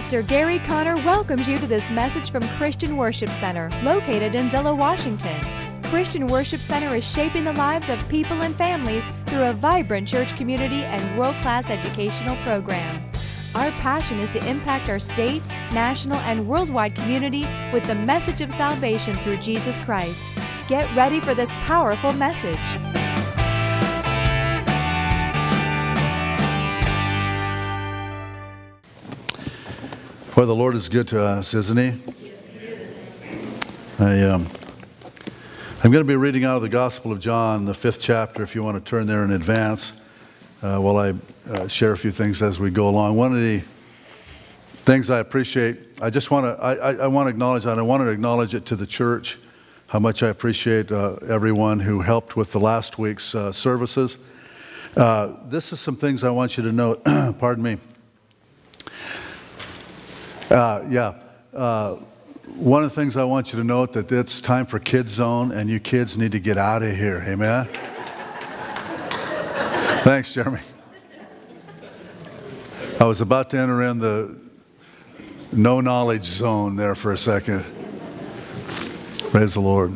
Pastor Gary Conner welcomes you to this message from Christian Worship Center, located in Zillow, Washington. Christian Worship Center is shaping the lives of people and families through a vibrant church community and world-class educational program. Our passion is to impact our state, national, and worldwide community with the message of salvation through Jesus Christ. Get ready for this powerful message. Boy, the Lord is good to us, isn't He? Yes, He is. I'm going to be reading out of the Gospel of John, the 5th chapter, if you want to turn there in advance, while I share a few things as we go along. One of the things I appreciate, I want to acknowledge that. I want to acknowledge it to the church, how much I appreciate everyone who helped with the last week's services. This is some things I want you to note. Pardon me. One of the things I want you to note that it's time for Kids Zone, and you kids need to get out of here. Amen? Thanks, Jeremy. I was about to enter in the no knowledge zone there for a second. Praise the Lord.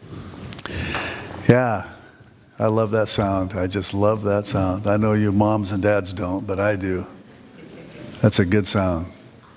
Yeah, I love that sound. I just love that sound. I know you moms and dads don't, but I do. That's a good sound.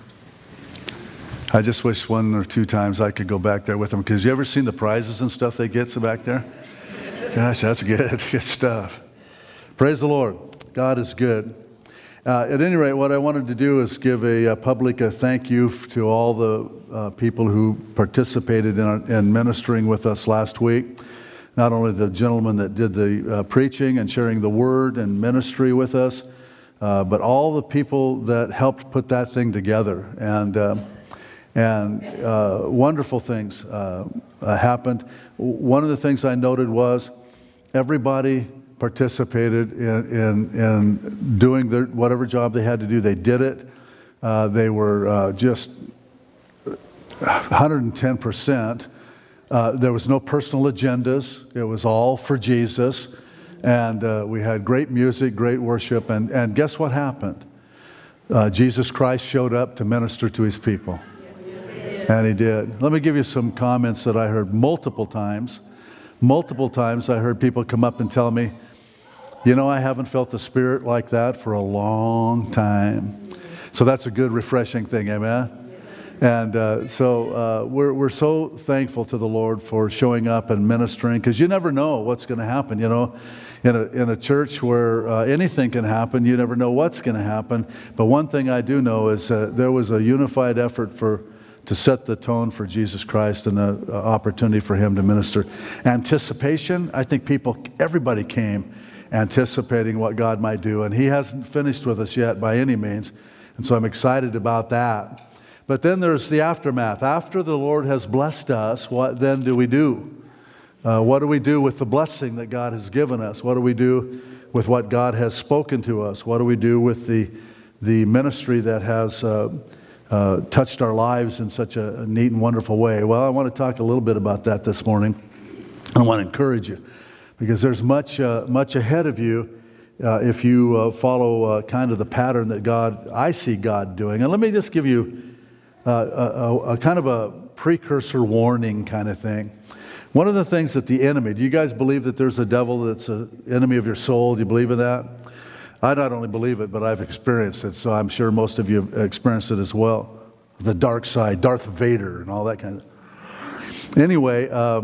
I just wish one or two times I could go back there with them. Because you ever seen the prizes and stuff they get back there? Gosh, that's good. Good stuff. Praise the Lord. God is good. At any rate, what I wanted to do is give a public thank you to all the people who participated in ministering with us last week. Not only the gentleman that did the preaching and sharing the word and ministry with us, but all the people that helped put that thing together. And wonderful things happened. One of the things I noted was everybody participated in doing whatever job they had to do. They did it. They were just 110%. There was no personal agendas. It was all for Jesus. And we had great music, great worship. And guess what happened? Jesus Christ showed up to minister to His people. And He did. Let me give you some comments that I heard multiple times. Multiple times I heard people come up and tell me, you know, I haven't felt the Spirit like that for a long time. So that's a good, refreshing thing, amen? And so we're so thankful to the Lord for showing up and ministering, because you never know what's going to happen, you know. In a church where anything can happen, you never know what's going to happen. But one thing I do know is there was a unified effort to set the tone for Jesus Christ and the opportunity for Him to minister. Anticipation, I think everybody came anticipating what God might do, and He hasn't finished with us yet by any means, and so I'm excited about that. But then there's the aftermath. After the Lord has blessed us, what then do we do? What do we do with the blessing that God has given us? What do we do with what God has spoken to us? What do we do with the ministry that has touched our lives in such a neat and wonderful way? Well, I want to talk a little bit about that this morning. I want to encourage you, because there's much ahead of you if you follow kind of the pattern that I see God doing. And let me just give you a kind of a precursor warning kind of thing. One of the things that the enemy, do you guys believe that there's a devil that's an enemy of your soul? Do you believe in that? I not only believe it, but I've experienced it, so I'm sure most of you have experienced it as well. The dark side, Darth Vader, and all that kind of. Anyway,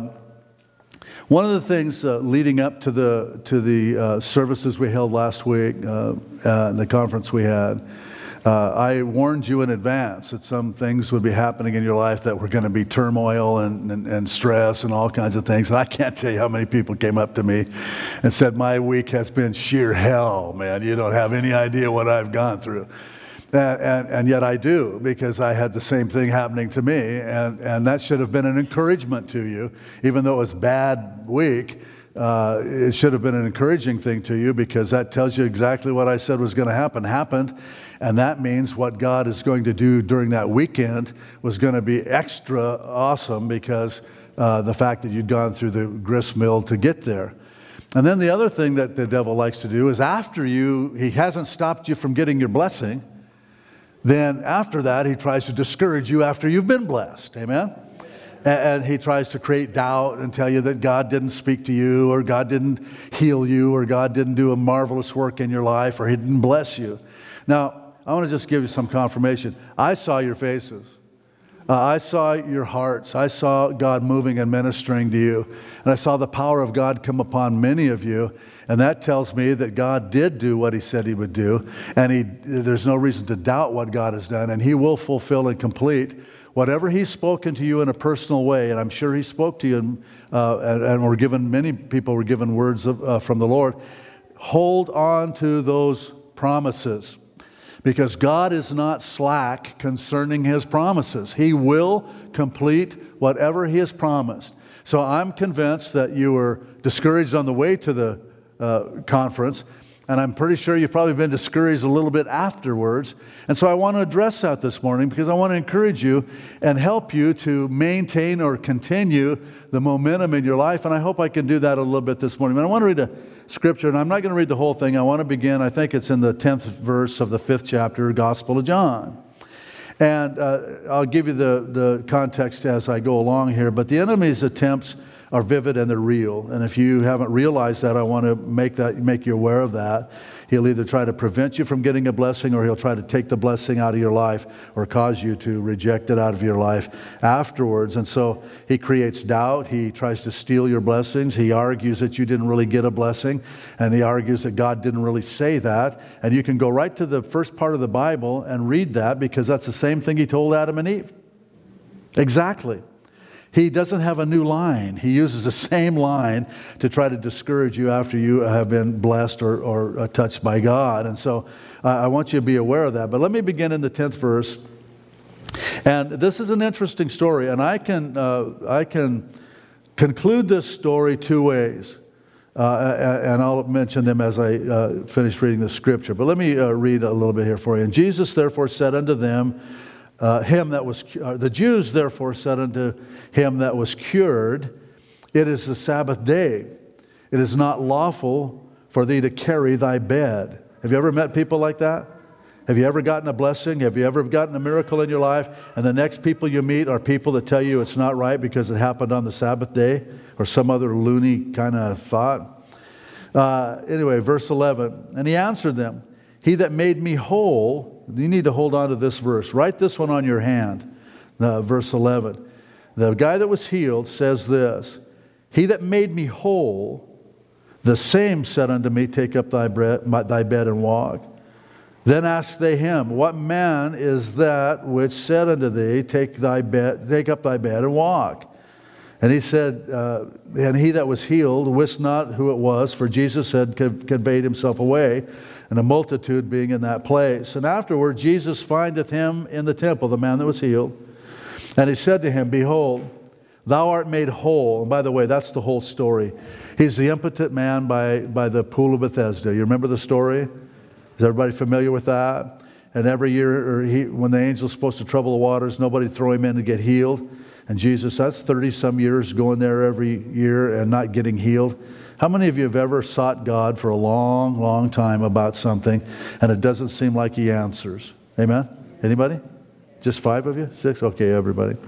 one of the things leading up to the services we held last week, the conference we had, I warned you in advance that some things would be happening in your life that were going to be turmoil and stress and all kinds of things. And I can't tell you how many people came up to me and said, my week has been sheer hell, man. You don't have any idea what I've gone through. And yet I do, because I had the same thing happening to me. And that should have been an encouragement to you. Even though it was a bad week, it should have been an encouraging thing to you, because that tells you exactly what I said was going to happen happened. And that means what God is going to do during that weekend was going to be extra awesome, because the fact that you'd gone through the grist mill to get there. And then the other thing that the devil likes to do is, after he hasn't stopped you from getting your blessing, then after that, he tries to discourage you after you've been blessed. Amen? And he tries to create doubt and tell you that God didn't speak to you, or God didn't heal you, or God didn't do a marvelous work in your life, or he didn't bless you. Now, I want to just give you some confirmation. I saw your faces. I saw your hearts. I saw God moving and ministering to you. And I saw the power of God come upon many of you. And that tells me that God did do what he said he would do. And there's no reason to doubt what God has done. And he will fulfill and complete whatever he's spoken to you in a personal way. And I'm sure he spoke to you, and many people were given words from the Lord. Hold on to those promises, because God is not slack concerning his promises. He will complete whatever he has promised. So I'm convinced that you were discouraged on the way to the conference, and I'm pretty sure you've probably been discouraged a little bit afterwards. And so I want to address that this morning, because I want to encourage you and help you to maintain or continue the momentum in your life. And I hope I can do that a little bit this morning. And I want to read a scripture, and I'm not going to read the whole thing. I want to begin, I think it's in the 10th verse of the 5th chapter, Gospel of John. And I'll give you the context as I go along here. But the enemy's attempts are vivid and they're real. And if you haven't realized that, I want to make you aware of that. He'll either try to prevent you from getting a blessing, or he'll try to take the blessing out of your life, or cause you to reject it out of your life afterwards. And so he creates doubt. He tries to steal your blessings. He argues that you didn't really get a blessing, and he argues that God didn't really say that. And you can go right to the first part of the Bible and read that, because that's the same thing he told Adam and Eve. Exactly. He doesn't have a new line. He uses the same line to try to discourage you after you have been blessed or touched by God. And so I want you to be aware of that. But let me begin in the 10th verse. And this is an interesting story. And I can conclude this story two ways. And I'll mention them as I finish reading the scripture. But let me read a little bit here for you. And Jesus therefore said unto them, the Jews therefore said unto him that was cured, it is the Sabbath day. It is not lawful for thee to carry thy bed. Have you ever met people like that? Have you ever gotten a blessing? Have you ever gotten a miracle in your life, and the next people you meet are people that tell you it's not right because it happened on the Sabbath day, or some other loony kind of thought? Anyway, verse 11, and he answered them, he that made me whole. You need to hold on to this verse. Write this one on your hand. Verse 11. The guy that was healed says this, he that made me whole, the same said unto me, take up thy bed and walk. Then asked they him, what man is that which said unto thee, take up thy bed and walk? And he said, and he that was healed wist not who it was, for Jesus had conveyed himself away, and a multitude being in that place. And afterward Jesus findeth him in the temple, the man that was healed. And he said to him, behold, thou art made whole. And by the way, that's the whole story. He's the impotent man by the pool of Bethesda. You remember the story? Is everybody familiar with that? And every year, when the angel's supposed to trouble the waters, nobody throw him in to get healed. And Jesus, that's 30-some years going there every year and not getting healed. How many of you have ever sought God for a long, long time about something, and it doesn't seem like he answers? Amen? Anybody? Just 5 of you? 6? Okay, everybody.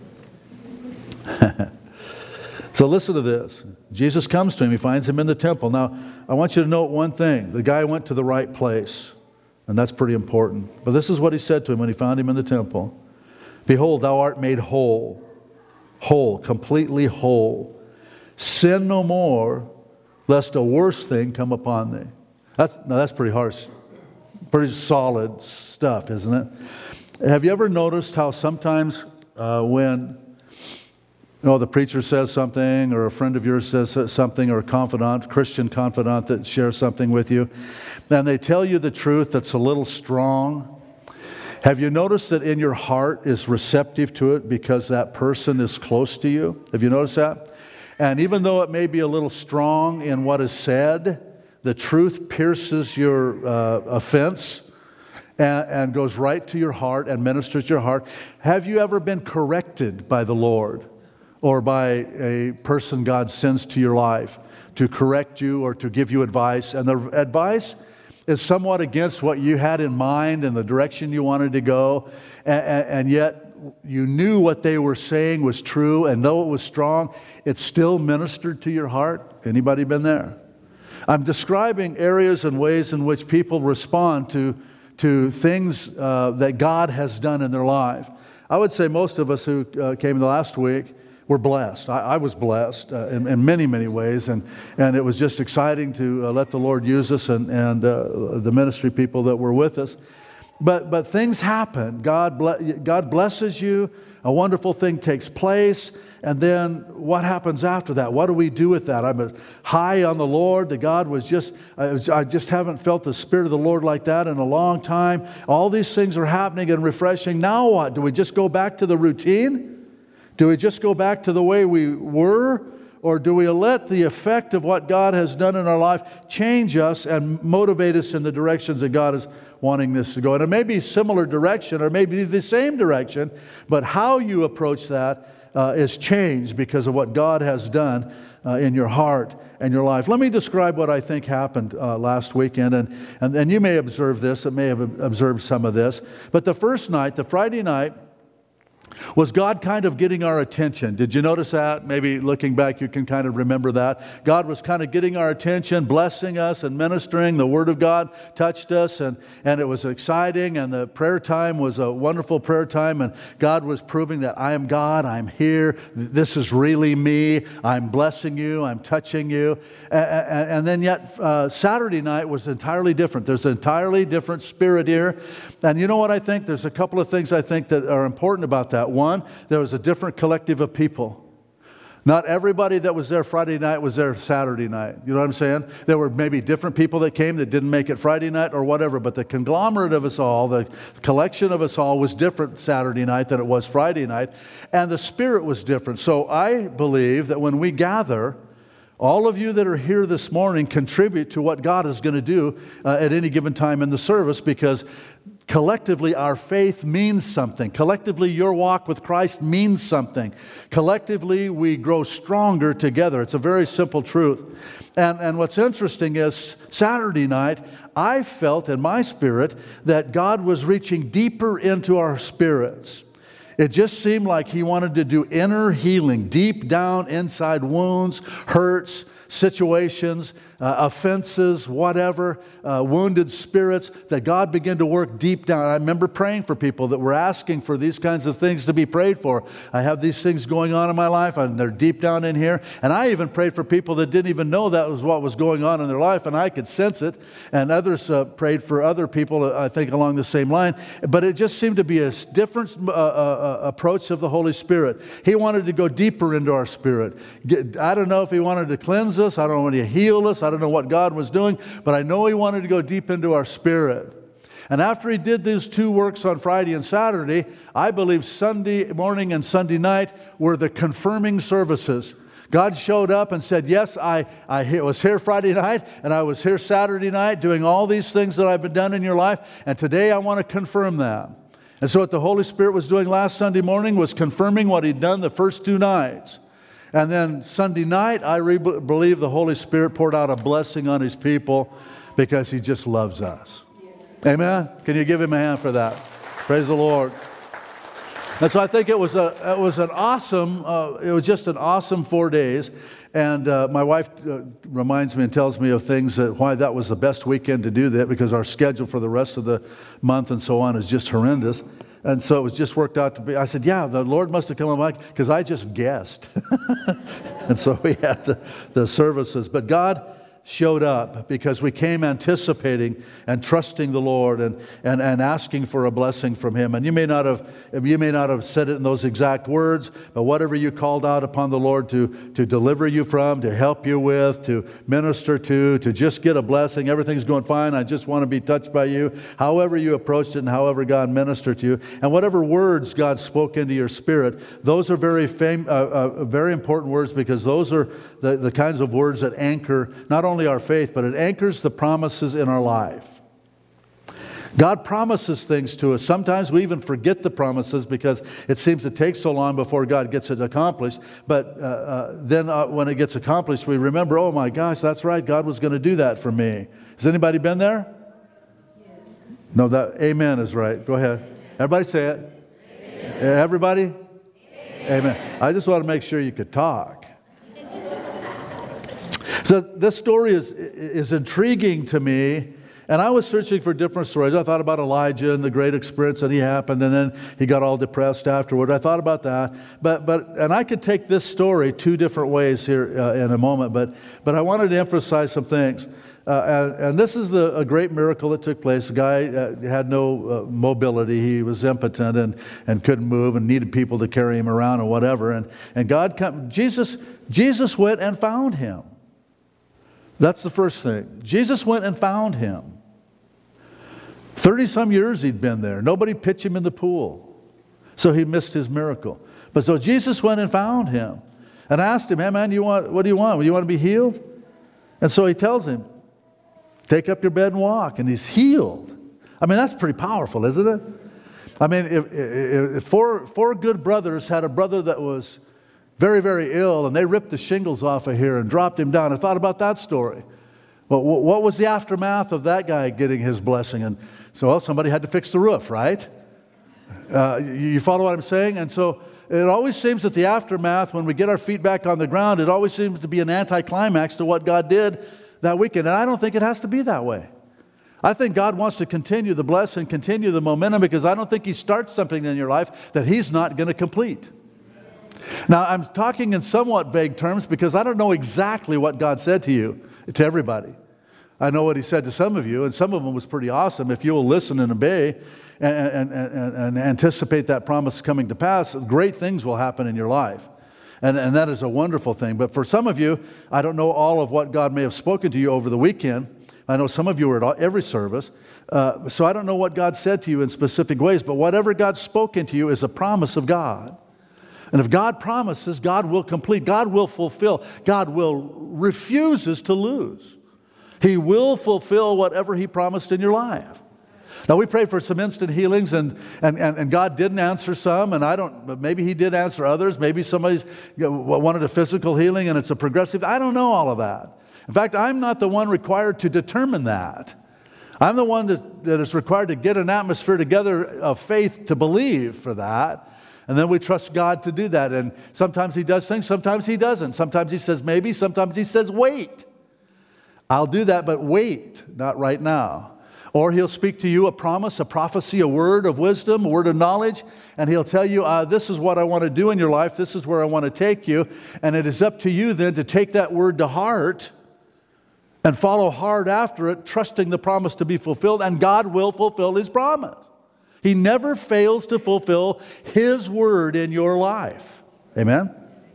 So listen to this. Jesus comes to him. He finds him in the temple. Now, I want you to note one thing. The guy went to the right place, and that's pretty important. But this is what he said to him when he found him in the temple. Behold, thou art made whole. Whole, completely whole. Sin no more, lest a worse thing come upon thee. That's pretty harsh, pretty solid stuff, isn't it? Have you ever noticed how sometimes when the preacher says something, or a friend of yours says something, or a confidant, Christian confidant that shares something with you, and they tell you the truth that's a little strong? Have you noticed that in your heart is receptive to it because that person is close to you? Have you noticed that? And even though it may be a little strong in what is said, the truth pierces your offense and goes right to your heart and ministers to your heart. Have you ever been corrected by the Lord or by a person God sends to your life to correct you or to give you advice? And the advice is somewhat against what you had in mind and the direction you wanted to go, and yet you knew what they were saying was true, and though it was strong, it still ministered to your heart? Anybody been there? I'm describing areas and ways in which people respond to things that God has done in their life. I would say most of us who came the last week were blessed. I was blessed in many, many ways, and it was just exciting to let the Lord use us and the ministry people that were with us. But things happen. God blesses you. A wonderful thing takes place. And then what happens after that? What do we do with that? I'm high on the Lord. I just haven't felt the Spirit of the Lord like that in a long time. All these things are happening and refreshing. Now what? Do we just go back to the routine? Do we just go back to the way we were? Or do we let the effect of what God has done in our life change us and motivate us in the directions that God is wanting us to go? And it may be a similar direction or maybe the same direction, but how you approach that is changed because of what God has done in your heart and your life. Let me describe what I think happened last weekend, and you may observe this, and may have observed some of this. But the first night, the Friday night, was God kind of getting our attention. Did you notice that? Maybe looking back, you can kind of remember that. God was kind of getting our attention, blessing us and ministering. The Word of God touched us, and it was exciting, and the prayer time was a wonderful prayer time, and God was proving that I am God, I'm here, this is really me, I'm blessing you, I'm touching you. And then yet Saturday night was entirely different. There's an entirely different spirit here. And you know what I think? There's a couple of things I think that are important about that. One, there was a different collective of people. Not everybody that was there Friday night was there Saturday night. You know what I'm saying? There were maybe different people that came that didn't make it Friday night or whatever, but the conglomerate of us all, the collection of us all was different Saturday night than it was Friday night, and the spirit was different. So I believe that when we gather, all of you that are here this morning contribute to what God is going to do at any given time in the service, because collectively our faith means something. Collectively your walk with Christ means something. Collectively we grow stronger together. It's a very simple truth. And what's interesting is Saturday night I felt in my spirit that God was reaching deeper into our spirits. It just seemed like He wanted to do inner healing, deep down inside wounds, hurts, situations, offenses, whatever, wounded spirits, that God began to work deep down. I remember praying for people that were asking for these kinds of things to be prayed for. I have these things going on in my life, and they're deep down in here. And I even prayed for people that didn't even know that was what was going on in their life, and I could sense it. And others prayed for other people, I think, along the same line. But it just seemed to be a different approach of the Holy Spirit. He wanted to go deeper into our spirit. I don't know if He wanted to cleanse us. I don't know when He healed us. I don't know what God was doing, but I know He wanted to go deep into our spirit. And after He did these two works on Friday and Saturday, I believe Sunday morning and Sunday night were the confirming services. God showed up and said, yes, I was here Friday night, and I was here Saturday night doing all these things that I've been done in your life, and today I want to confirm that. And so what the Holy Spirit was doing last Sunday morning was confirming what He'd done the first two nights. And then Sunday night, I believe the Holy Spirit poured out a blessing on His people because He just loves us. Amen? Can you give Him a hand for that? Praise the Lord. And so I think it was just an awesome 4 days. And my wife reminds me and tells me of things why that was the best weekend to do that, because our schedule for the rest of the month and so on is just horrendous. And so it was just worked out to be, I said, yeah, the Lord must have come on back, because I just guessed. And so we had the services. But God showed up because we came anticipating and trusting the Lord and asking for a blessing from Him. And you may not have said it in those exact words, but whatever you called out upon the Lord to deliver you from, to help you with, to minister to just get a blessing. Everything's going fine. I just want to be touched by you. However you approached it and however God ministered to you, and whatever words God spoke into your spirit, those are very important words, because those are the kinds of words that anchor not only our faith, but it anchors the promises in our life. God promises things to us. Sometimes we even forget the promises because it seems to take so long before God gets it accomplished. But then when it gets accomplished, we remember, oh my gosh, that's right, God was going to do that for me. Has anybody been there? No, that amen is right. Go ahead. Everybody say it. Amen. Everybody? Amen. I just want to make sure you could talk. So this story is intriguing to me. And I was searching for different stories. I thought about Elijah and the great experience that he happened, and then he got all depressed afterward. I thought about that. And I could take this story two different ways here in a moment, but I wanted to emphasize some things. And this is a great miracle that took place. The guy had no mobility. He was impotent and couldn't move and needed people to carry him around or whatever. And Jesus went and found him. That's the first thing. Jesus went and found him. 30-some years he'd been there. Nobody pitched him in the pool. So he missed his miracle. But so Jesus went and found him and asked him, hey man, what do you want? Do you want to be healed? And so he tells him, take up your bed and walk. And he's healed. I mean, that's pretty powerful, isn't it? I mean, if four good brothers had a brother that was very, very ill, and they ripped the shingles off of here and dropped him down. I thought about that story. Well, what was the aftermath of that guy getting his blessing? And so, well, somebody had to fix the roof, right? You follow what I'm saying? And so it always seems that the aftermath, when we get our feet back on the ground, it always seems to be an anticlimax to what God did that weekend. And I don't think it has to be that way. I think God wants to continue the blessing, continue the momentum, because I don't think He starts something in your life that He's not going to complete. Now, I'm talking in somewhat vague terms because I don't know exactly what God said to you, to everybody. I know what He said to some of you, and some of them was pretty awesome. If you will listen and obey and anticipate that promise coming to pass, great things will happen in your life. And that is a wonderful thing. But for some of you, I don't know all of what God may have spoken to you over the weekend. I know some of you were at every service. So I don't know what God said to you in specific ways. But whatever God's spoken to you is a promise of God. And if God promises, God will complete. God will fulfill. God refuses to lose. He will fulfill whatever He promised in your life. Now, we prayed for some instant healings, and God didn't answer some, but maybe He did answer others. Maybe somebody wanted a physical healing, and it's a progressive. I don't know all of that. In fact, I'm not the one required to determine that. I'm the one that is required to get an atmosphere together of faith to believe for that. And then we trust God to do that. And sometimes He does things, sometimes He doesn't. Sometimes He says maybe, sometimes He says wait. I'll do that, but wait, not right now. Or He'll speak to you a promise, a prophecy, a word of wisdom, a word of knowledge, and He'll tell you, this is what I want to do in your life, this is where I want to take you. And it is up to you then to take that word to heart and follow hard after it, trusting the promise to be fulfilled, and God will fulfill His promise. He never fails to fulfill His word in your life. Amen?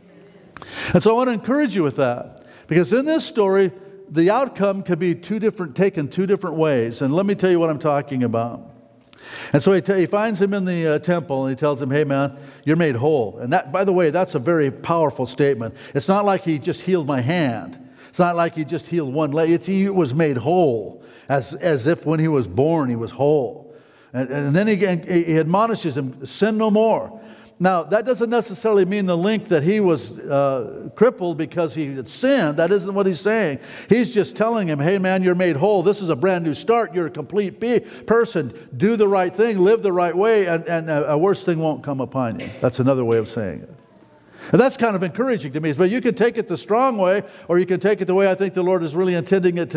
And so I want to encourage you with that. Because in this story, the outcome could be taken two different ways. And let me tell you what I'm talking about. And so he finds him in the temple, and he tells him, hey man, you're made whole. And that, by the way, that's a very powerful statement. It's not like he just healed my hand. It's not like he just healed one leg. He was made whole, as if when he was born he was whole. And then he admonishes him, sin no more. Now, that doesn't necessarily mean the link that he was crippled because he had sinned. That isn't what he's saying. He's just telling him, hey man, you're made whole. This is a brand new start. You're a complete person. Do the right thing, live the right way, and a worse thing won't come upon you. That's another way of saying it. And that's kind of encouraging to me. But you can take it the strong way, or you can take it the way I think the Lord is really intending it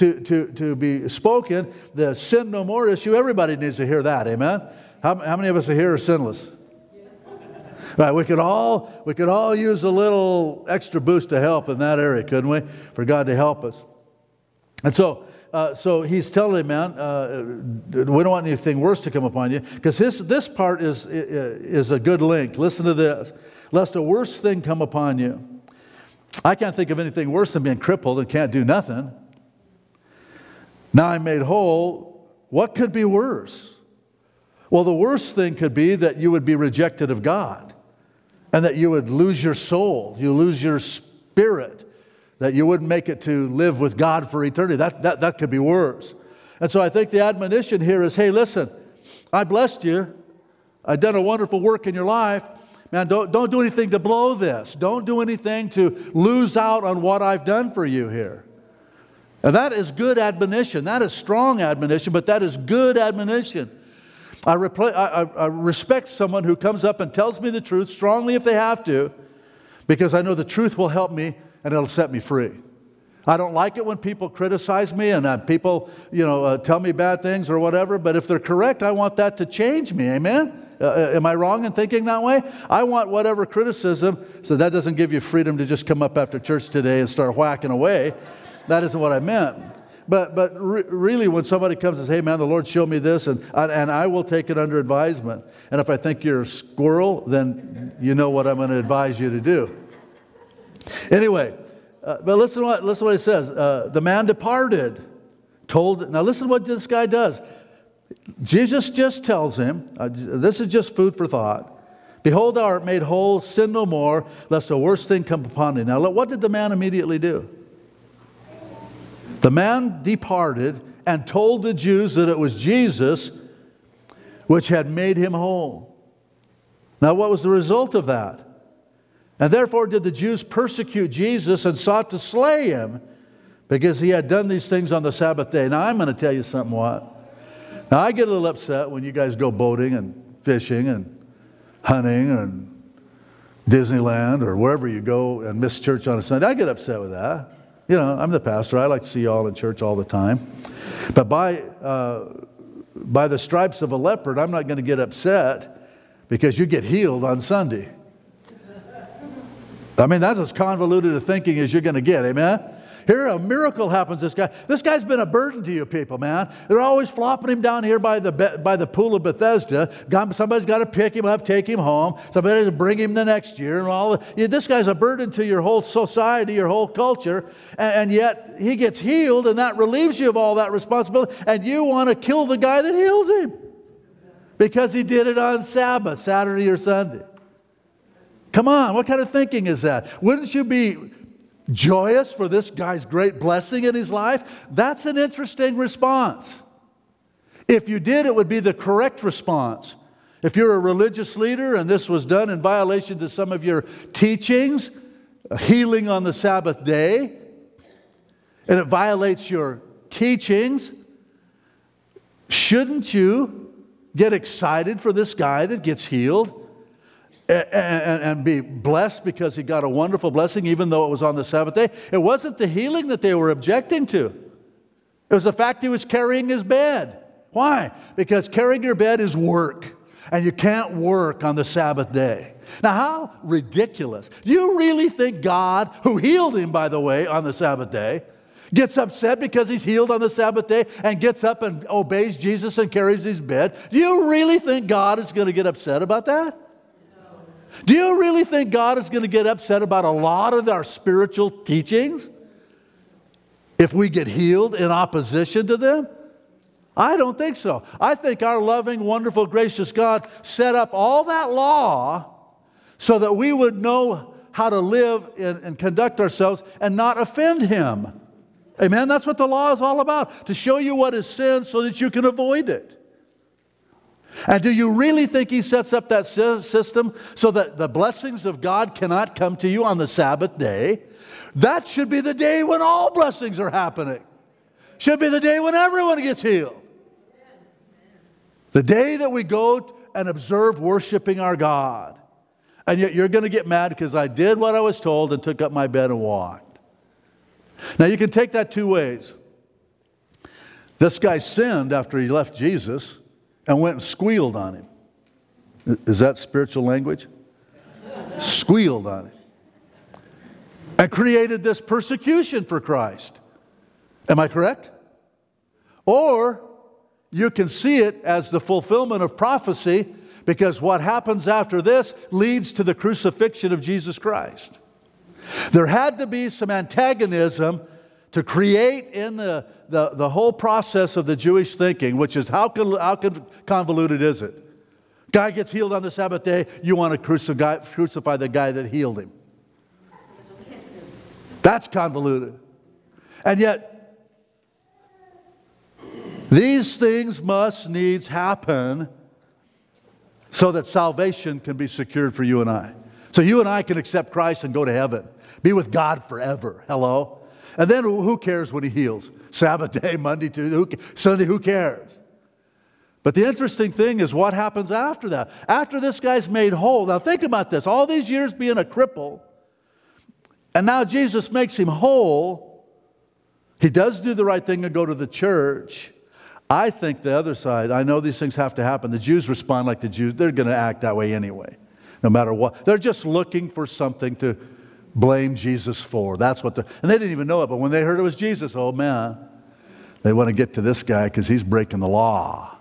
to be spoken. The sin no more issue, everybody needs to hear that. Amen? How many of us are here are sinless? Right, we could all use a little extra boost of help in that area, couldn't we? For God to help us. And so he's telling him, man, we don't want anything worse to come upon you, because this part is a good link. Listen to this. Lest a worse thing come upon you. I can't think of anything worse than being crippled and can't do nothing. Now I'm made whole. What could be worse? Well, the worst thing could be that you would be rejected of God, and that you would lose your soul, you lose your spirit, that you wouldn't make it to live with God for eternity. That could be worse. And so I think the admonition here is, hey, listen, I blessed you. I've done a wonderful work in your life. Man, don't do anything to blow this. Don't do anything to lose out on what I've done for you here. And that is good admonition. That is strong admonition, but that is good admonition. I respect someone who comes up and tells me the truth strongly if they have to, because I know the truth will help me and it'll set me free. I don't like it when people criticize me and people, tell me bad things or whatever, but if they're correct, I want that to change me. Amen? Am I wrong in thinking that way? I want whatever criticism, so that doesn't give you freedom to just come up after church today and start whacking away. That isn't what I meant. But really, when somebody comes and says, hey man, the Lord showed me this, and I will take it under advisement. And if I think you're a squirrel, then you know what I'm going to advise you to do. Anyway, but listen what it says. The man departed, now listen what this guy does. Jesus just tells him, this is just food for thought. Behold, thou art made whole, sin no more, lest a worse thing come upon thee. Now what did the man immediately do? The man departed and told the Jews that it was Jesus which had made him whole. Now what was the result of that? And therefore did the Jews persecute Jesus and sought to slay him because he had done these things on the Sabbath day. Now I'm going to tell you something what. Now I get a little upset when you guys go boating and fishing and hunting and Disneyland or wherever you go and miss church on a Sunday. I get upset with that. I'm the pastor. I like to see you all in church all the time. But by the stripes of a leopard, I'm not going to get upset because you get healed on Sunday. I mean, that's as convoluted a thinking as you're going to get. Amen? Here, a miracle happens to this guy. This guy's been a burden to you people, man. They're always flopping him down here by the pool of Bethesda. Somebody's got to pick him up, take him home. Somebody's to bring him the next year. This guy's a burden to your whole society, your whole culture. And yet, he gets healed, and that relieves you of all that responsibility. And you want to kill the guy that heals him because he did it on Sabbath, Saturday or Sunday. Come on, what kind of thinking is that? Wouldn't you be joyous for this guy's great blessing in his life? That's an interesting response. If you did, it would be the correct response. If you're a religious leader and this was done in violation to some of your teachings, healing on the Sabbath day, and it violates your teachings, shouldn't you get excited for this guy that gets healed? And be blessed because he got a wonderful blessing even though it was on the Sabbath day. It wasn't the healing that they were objecting to. It was the fact he was carrying his bed. Why? Because carrying your bed is work. And you can't work on the Sabbath day. Now how ridiculous. Do you really think God, who healed him by the way on the Sabbath day, gets upset because he's healed on the Sabbath day and gets up and obeys Jesus and carries his bed? Do you really think God is going to get upset about that? Do you really think God is going to get upset about a lot of our spiritual teachings if we get healed in opposition to them? I don't think so. I think our loving, wonderful, gracious God set up all that law so that we would know how to live and conduct ourselves and not offend Him. Amen? That's what the law is all about, to show you what is sin so that you can avoid it. And do you really think He sets up that system so that the blessings of God cannot come to you on the Sabbath day? That should be the day when all blessings are happening. Should be the day when everyone gets healed. The day that we go and observe worshiping our God. And yet you're going to get mad because I did what I was told and took up my bed and walked. Now you can take that two ways. This guy sinned after he left Jesus and went and squealed on Him. Is that spiritual language? Squealed on Him. And created this persecution for Christ. Am I correct? Or you can see it as the fulfillment of prophecy, because what happens after this leads to the crucifixion of Jesus Christ. There had to be some antagonism to create in the whole process of the Jewish thinking, which is how convoluted is it? Guy gets healed on the Sabbath day, you want to crucify the guy that healed him. That's convoluted. And yet, these things must needs happen so that salvation can be secured for you and I. So you and I can accept Christ and go to heaven. Be with God forever. Hello? And then who cares when he heals? Sabbath day, Monday, Tuesday, Sunday, who cares? But the interesting thing is what happens after that. After this guy's made whole. Now think about this. All these years being a cripple, and now Jesus makes him whole. He does do the right thing and go to the church. I think the other side, I know these things have to happen. The Jews respond like the Jews. They're going to act that way anyway, no matter what. They're just looking for something to blame Jesus for. That's what they're, and they didn't even know it, but when they heard it was Jesus, oh man, they want to get to this guy because he's breaking the law.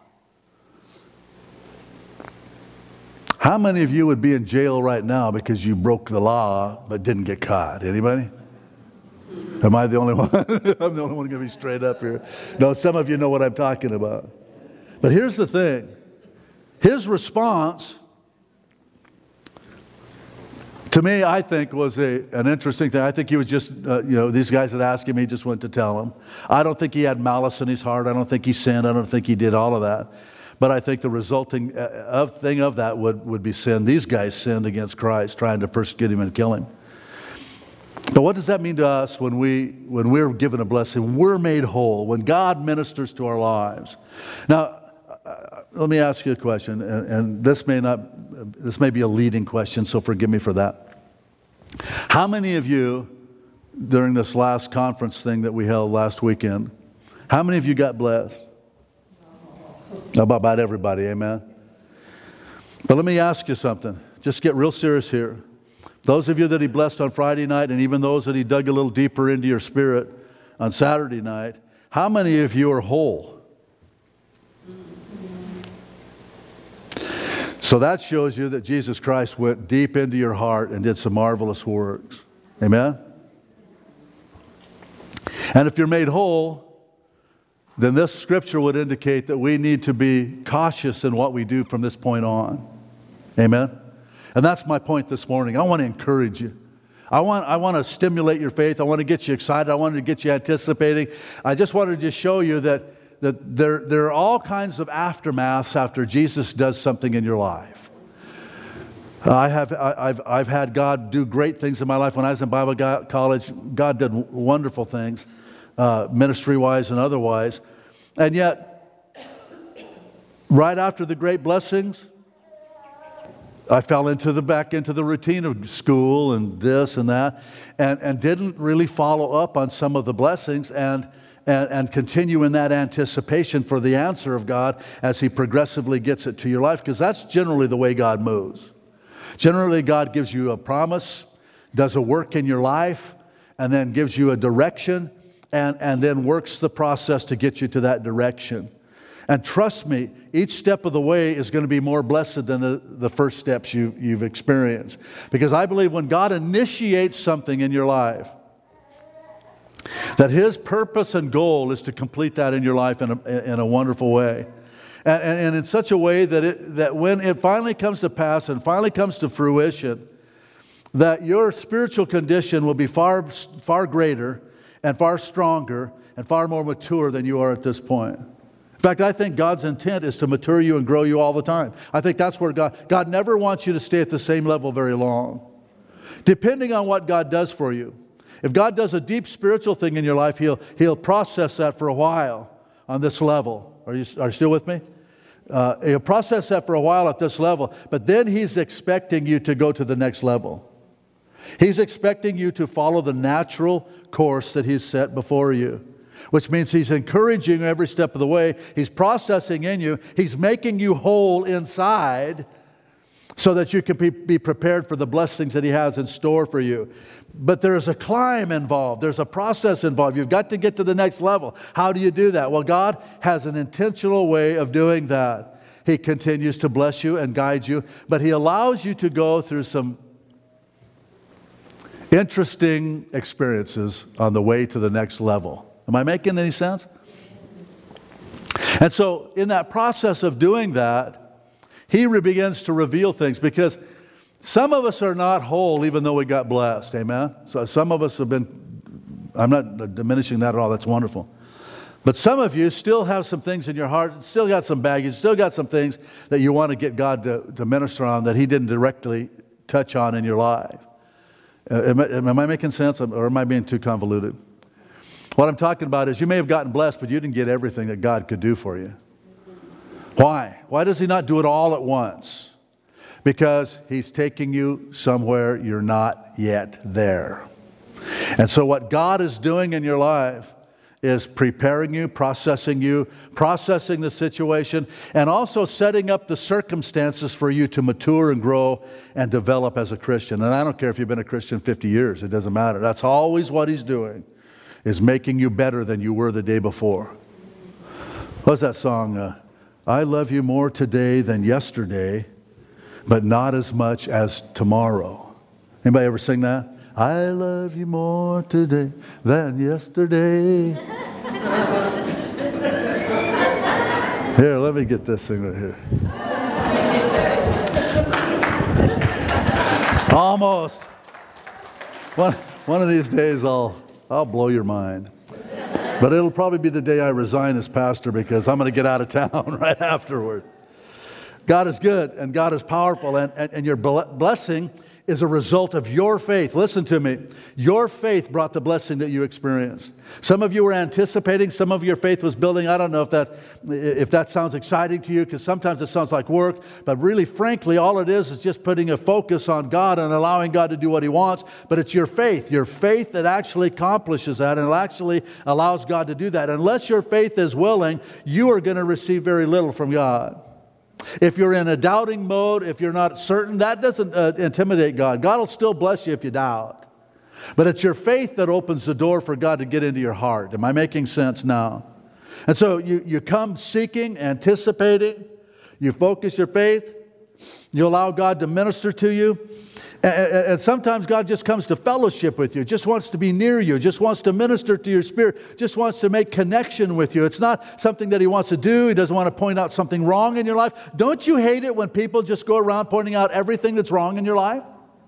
How many of you would be in jail right now because you broke the law but didn't get caught? Anybody? Am I the only one? I'm the only one going to be straight up here. No, some of you know what I'm talking about. But here's the thing. His response, to me, I think, was an interesting thing. I think he was just, these guys had asked him, he just went to tell them. I don't think he had malice in his heart. I don't think he sinned. I don't think he did all of that. But I think the resulting thing of that would be sin. These guys sinned against Christ, trying to persecute him and kill him. But what does that mean to us when we're given a blessing, we're made whole, when God ministers to our lives? Now, let me ask you a question, and this may be a leading question, so forgive me for that. How many of you, during this last conference thing that we held last weekend, how many of you got blessed? About everybody, amen? But let me ask you something. Just get real serious here. Those of you that he blessed on Friday night, and even those that he dug a little deeper into your spirit on Saturday night, how many of you are whole? So that shows you that Jesus Christ went deep into your heart and did some marvelous works. Amen? And if you're made whole, then this scripture would indicate that we need to be cautious in what we do from this point on. Amen? And that's my point this morning. I want to encourage you. I want to stimulate your faith. I want to get you excited. I want to get you anticipating. I just wanted to show you that there are all kinds of aftermaths after Jesus does something in your life. I've had God do great things in my life. When I was in Bible college, God did wonderful things, ministry-wise and otherwise. And yet, right after the great blessings, I fell back into the routine of school and this and that, and didn't really follow up on some of the blessings and continue in that anticipation for the answer of God as He progressively gets it to your life, because that's generally the way God moves. Generally, God gives you a promise, does a work in your life, and then gives you a direction, and then works the process to get you to that direction. And trust me, each step of the way is going to be more blessed than the first steps you've experienced. Because I believe when God initiates something in your life, that His purpose and goal is to complete that in your life in a wonderful way. And in such a way that when it finally comes to pass and finally comes to fruition, that your spiritual condition will be far, far greater and far stronger and far more mature than you are at this point. In fact, I think God's intent is to mature you and grow you all the time. I think that's where God never wants you to stay at the same level very long. Depending on what God does for you. If God does a deep spiritual thing in your life, He'll process that for a while on this level. Are you still with me? He'll process that for a while at this level, but then He's expecting you to go to the next level. He's expecting you to follow the natural course that He's set before you, which means He's encouraging you every step of the way. He's processing in you. He's making you whole inside so that you can be prepared for the blessings that He has in store for you. But there's a climb involved. There's a process involved. You've got to get to the next level. How do you do that? Well, God has an intentional way of doing that. He continues to bless you and guide you, but He allows you to go through some interesting experiences on the way to the next level. Am I making any sense? And so in that process of doing that, He begins to reveal things, because some of us are not whole even though we got blessed. Amen? So some of us have been, I'm not diminishing that at all. That's wonderful. But some of you still have some things in your heart, still got some baggage, still got some things that you want to get God to minister on that He didn't directly touch on in your life. Am I making sense, or am I being too convoluted? What I'm talking about is you may have gotten blessed, but you didn't get everything that God could do for you. Why? Why does He not do it all at once? Because He's taking you somewhere you're not yet there. And so what God is doing in your life is preparing you, processing the situation, and also setting up the circumstances for you to mature and grow and develop as a Christian. And I don't care if you've been a Christian 50 years, it doesn't matter. That's always what He's doing, is making you better than you were the day before. What's that song? I love you more today than yesterday, but not as much as tomorrow. Anybody ever sing that? I love you more today than yesterday. Here, let me get this thing right here. Almost. One of these days I'll blow your mind. But it'll probably be the day I resign as pastor, because I'm going to get out of town right afterwards. God is good and God is powerful, and your blessing is a result of your faith. Listen to me. Your faith brought the blessing that you experienced. Some of you were anticipating. Some of your faith was building. I don't know if that sounds exciting to you, because sometimes it sounds like work. But really, frankly, all it is just putting a focus on God and allowing God to do what He wants. But it's your faith that actually accomplishes that, and it actually allows God to do that. Unless your faith is willing, you are going to receive very little from God. If you're in a doubting mode, if you're not certain, that doesn't intimidate God. God will still bless you if you doubt. But it's your faith that opens the door for God to get into your heart. Am I making sense now? And so you come seeking, anticipating, you focus your faith, you allow God to minister to you. And sometimes God just comes to fellowship with you, just wants to be near you, just wants to minister to your spirit, just wants to make connection with you. It's not something that He wants to do. He doesn't want to point out something wrong in your life. Don't you hate it when people just go around pointing out everything that's wrong in your life?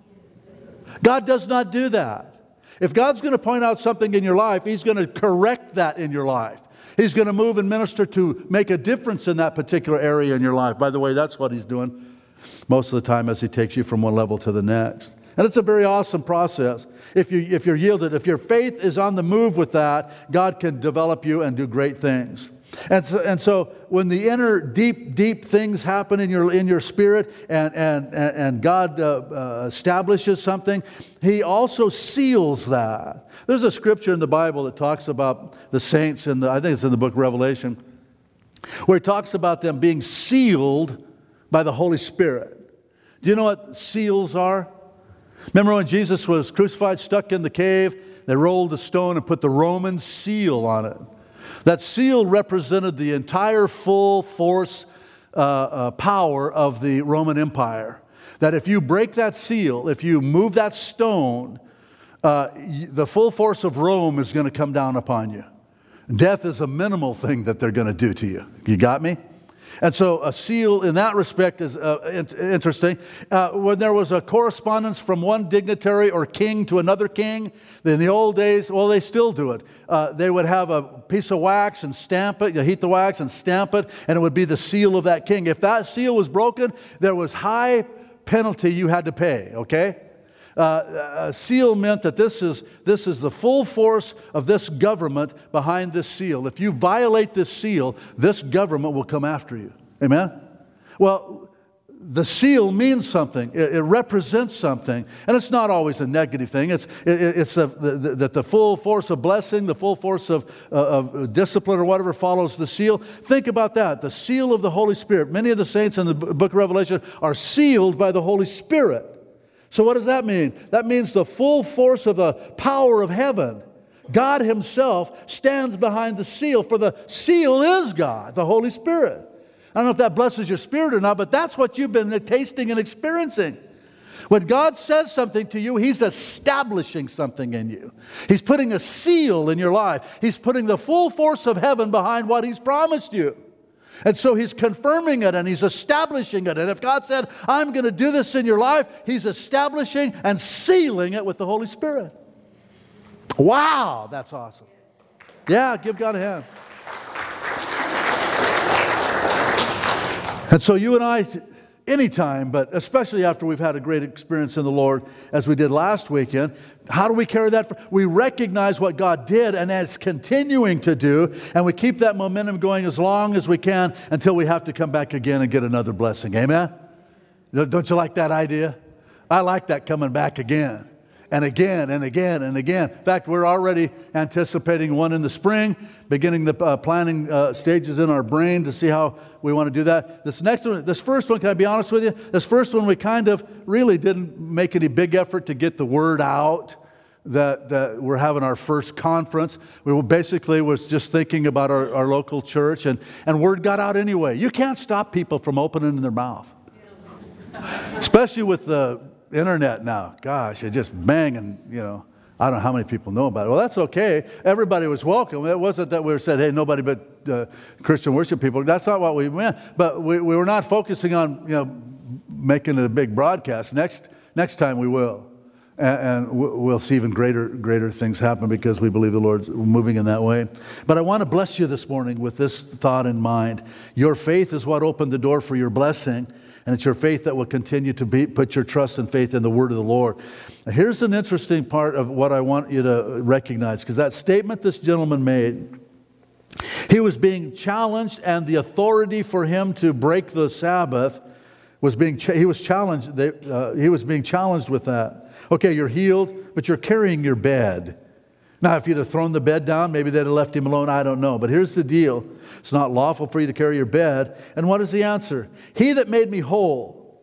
God does not do that. If God's going to point out something in your life, He's going to correct that in your life. He's going to move and minister to make a difference in that particular area in your life. By the way, that's what He's doing most of the time as He takes you from one level to the next. And it's a very awesome process. If you're yielded, if your faith is on the move with that, God can develop you and do great things. And so when the inner deep things happen in your spirit, and God establishes something, He also seals that. There's a scripture in the Bible that talks about the saints, I think it's in the book of Revelation, where it talks about them being sealed by the Holy Spirit. Do you know what seals are? Remember when Jesus was crucified, stuck in the cave, they rolled the stone and put the Roman seal on it. That seal represented the entire full force power of the Roman Empire. That if you break that seal, if you move that stone, the full force of Rome is going to come down upon you. Death is a minimal thing that they're going to do to you. You got me? And so a seal in that respect is interesting. When there was a correspondence from one dignitary or king to another king, in the old days, well, they still do it. They would have a piece of wax and stamp it. You heat the wax and stamp it, and it would be the seal of that king. If that seal was broken, there was high penalty you had to pay, okay? A seal meant that this is the full force of this government behind this seal. If you violate this seal, this government will come after you. Amen? Well, the seal means something. It represents something. And it's not always a negative thing. It's the full force of blessing, the full force of discipline or whatever follows the seal. Think about that. The seal of the Holy Spirit. Many of the saints in the book of Revelation are sealed by the Holy Spirit. So what does that mean? That means the full force of the power of heaven. God Himself stands behind the seal, for the seal is God, the Holy Spirit. I don't know if that blesses your spirit or not, but that's what you've been tasting and experiencing. When God says something to you, He's establishing something in you. He's putting a seal in your life. He's putting the full force of heaven behind what He's promised you. And so He's confirming it and He's establishing it. And if God said, I'm going to do this in your life, He's establishing and sealing it with the Holy Spirit. Wow, that's awesome. Yeah, give God a hand. And so you and I, anytime, but especially after we've had a great experience in the Lord as we did last weekend. How do we carry that? We recognize what God did and is continuing to do, and we keep that momentum going as long as we can until we have to come back again and get another blessing. Amen? Don't you like that idea? I like that, coming back again and again and again and again. In fact, we're already anticipating one in the spring, beginning the planning stages in our brain to see how we want to do that. This first one, can I be honest with you? This first one, we kind of really didn't make any big effort to get the word out that we're having our first conference. We basically was just thinking about our local church, and word got out anyway. You can't stop people from opening their mouth. Especially with the internet now. Gosh, it's just banging, I don't know how many people know about it. Well, that's okay. Everybody was welcome. It wasn't that we said, hey, nobody but Christian worship people. That's not what we meant. But we were not focusing on, making it a big broadcast. Next time we will. And we'll see even greater things happen because we believe the Lord's moving in that way. But I want to bless you this morning with this thought in mind. Your faith is what opened the door for your blessing. And it's your faith that will continue to put your trust and faith in the word of the Lord. Here's an interesting part of what I want you to recognize, because that statement this gentleman made, he was being challenged, and the authority for him to break the Sabbath was being challenged. He was being challenged with that. Okay, you're healed, but you're carrying your bed. Now, if you'd have thrown the bed down, maybe they'd have left him alone. I don't know. But here's the deal. It's not lawful for you to carry your bed. And what is the answer? He that made me whole.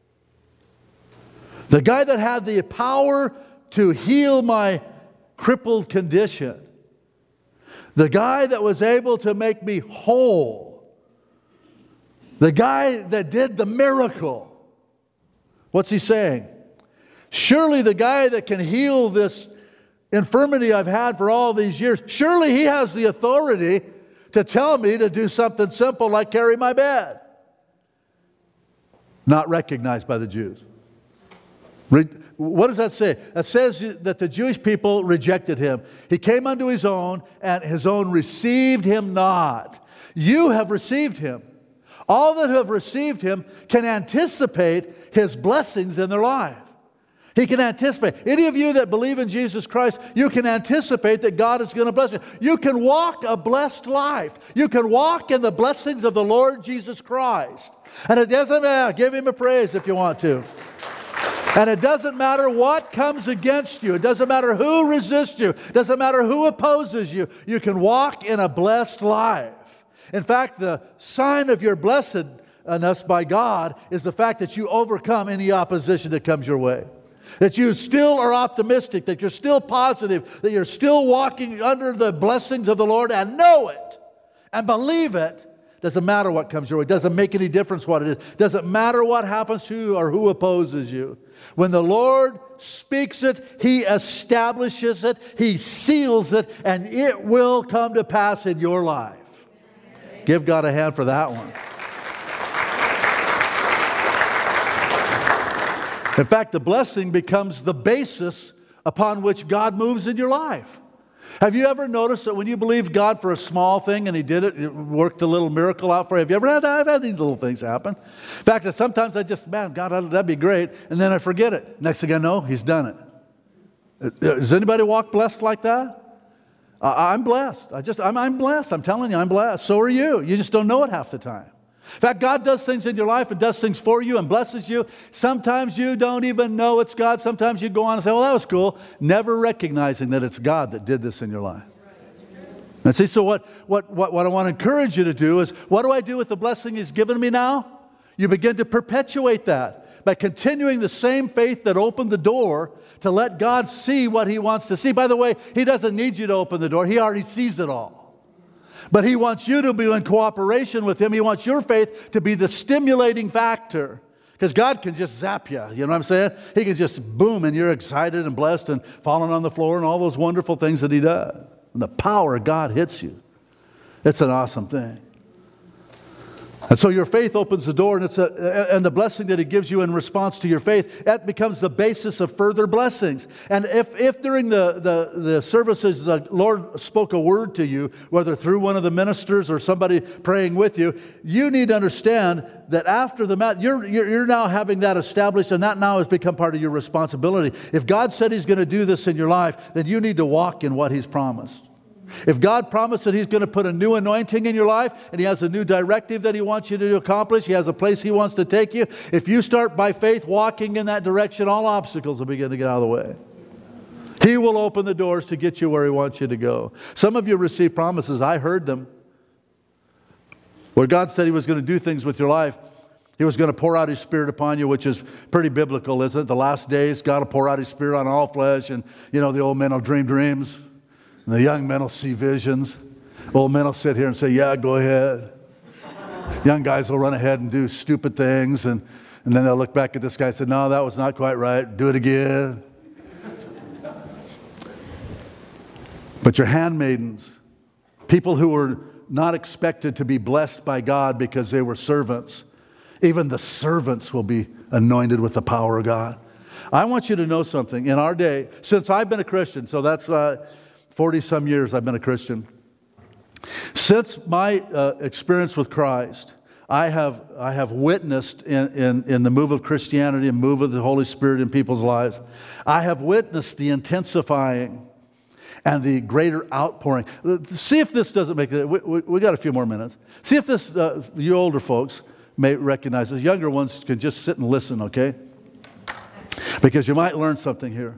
The guy that had the power to heal my crippled condition. The guy that was able to make me whole. The guy that did the miracle. What's he saying? Surely the guy that can heal this infirmity I've had for all these years, surely he has the authority to tell me to do something simple like carry my bed. Not recognized by the Jews. What does that say? That says that the Jewish people rejected him. He came unto his own, and his own received him not. You have received him. All that have received him can anticipate his blessings in their life. He can anticipate. Any of you that believe in Jesus Christ, you can anticipate that God is going to bless you. You can walk a blessed life. You can walk in the blessings of the Lord Jesus Christ. And it doesn't matter. Give him a praise if you want to. And it doesn't matter what comes against you. It doesn't matter who resists you. It doesn't matter who opposes you. You can walk in a blessed life. In fact, the sign of your blessedness by God is the fact that you overcome any opposition that comes your way. That you still are optimistic, that you're still positive, that you're still walking under the blessings of the Lord and know it and believe it. Doesn't matter what comes your way. It doesn't make any difference what it is. It doesn't matter what happens to you or who opposes you. When the Lord speaks it, He establishes it, He seals it, and it will come to pass in your life. Give God a hand for that one. In fact, the blessing becomes the basis upon which God moves in your life. Have you ever noticed that when you believe God for a small thing and He did it, it worked a little miracle out for you? Have you ever had that? I've had these little things happen. In fact, sometimes I just, God, that'd be great, and then I forget it. Next thing I know, He's done it. Does anybody walk blessed like that? I'm blessed. I'm blessed. I'm telling you, I'm blessed. So are you. You just don't know it half the time. In fact, God does things in your life and does things for you and blesses you. Sometimes you don't even know it's God. Sometimes you go on and say, well, that was cool, never recognizing that it's God that did this in your life. And see, so what I want to encourage you to do is, what do I do with the blessing He's given me now? You begin to perpetuate that by continuing the same faith that opened the door to let God see what He wants to see. By the way, He doesn't need you to open the door. He already sees it all. But He wants you to be in cooperation with Him. He wants your faith to be the stimulating factor. Because God can just zap you. You know what I'm saying? He can just boom, and you're excited and blessed and falling on the floor and all those wonderful things that He does. And the power of God hits you. It's an awesome thing. And so your faith opens the door, and and the blessing that He gives you in response to your faith, that becomes the basis of further blessings. And if during the services the Lord spoke a word to you, whether through one of the ministers or somebody praying with you, you need to understand that after the mass, you're now having that established, and that now has become part of your responsibility. If God said He's going to do this in your life, then you need to walk in what He's promised. If God promised that He's going to put a new anointing in your life, and He has a new directive that He wants you to accomplish, He has a place He wants to take you, if you start by faith walking in that direction, all obstacles will begin to get out of the way. He will open the doors to get you where He wants you to go. Some of you received promises. I heard them. Where God said He was going to do things with your life. He was going to pour out His Spirit upon you, which is pretty biblical, isn't it? The last days, God will pour out His Spirit on all flesh, and the old men will dream dreams. And the young men will see visions. Old men will sit here and say, yeah, go ahead. Young guys will run ahead and do stupid things. And then they'll look back at this guy and say, no, that was not quite right. Do it again. But your handmaidens, people who were not expected to be blessed by God because they were servants, even the servants will be anointed with the power of God. I want you to know something. In our day, since I've been a Christian, so that's 40-some years I've been a Christian. Since my experience with Christ, I have witnessed in the move of Christianity and move of the Holy Spirit in people's lives, I have witnessed the intensifying and the greater outpouring. See if this doesn't make it. We got a few more minutes. See if this, you older folks may recognize this. Younger ones can just sit and listen, okay? Because you might learn something here.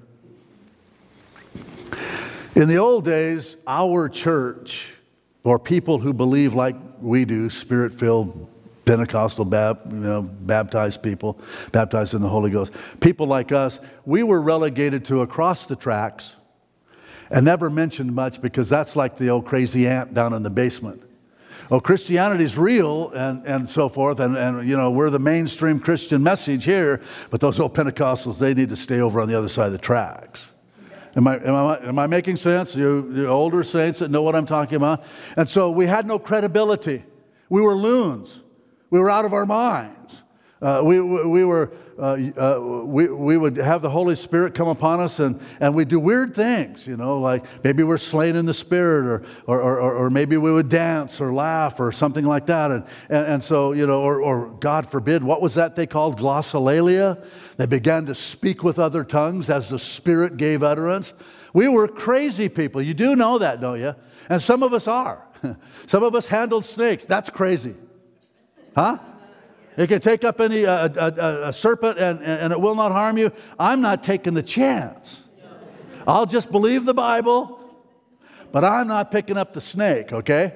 In the old days, our church, or people who believe like we do, Spirit-filled, Pentecostal, baptized people, baptized in the Holy Ghost, people like us, we were relegated to across the tracks and never mentioned much because that's like the old crazy aunt down in the basement. Oh, Christianity's real and so forth, and we're the mainstream Christian message here, but those old Pentecostals, they need to stay over on the other side of the tracks. Am I making sense? You older saints that know what I'm talking about? And so we had no credibility. We were loons. We were out of our minds. We would have the Holy Spirit come upon us, and we'd do weird things, like maybe we're slain in the Spirit, or maybe we would dance or laugh or something like that. And so, or God forbid, what was that they called? Glossolalia? They began to speak with other tongues as the Spirit gave utterance. We were crazy people. You do know that, don't you? And some of us are. Some of us handled snakes. That's crazy. Huh? It can take up any a serpent and it will not harm you. I'm not taking the chance. I'll just believe the Bible, but I'm not picking up the snake. Okay,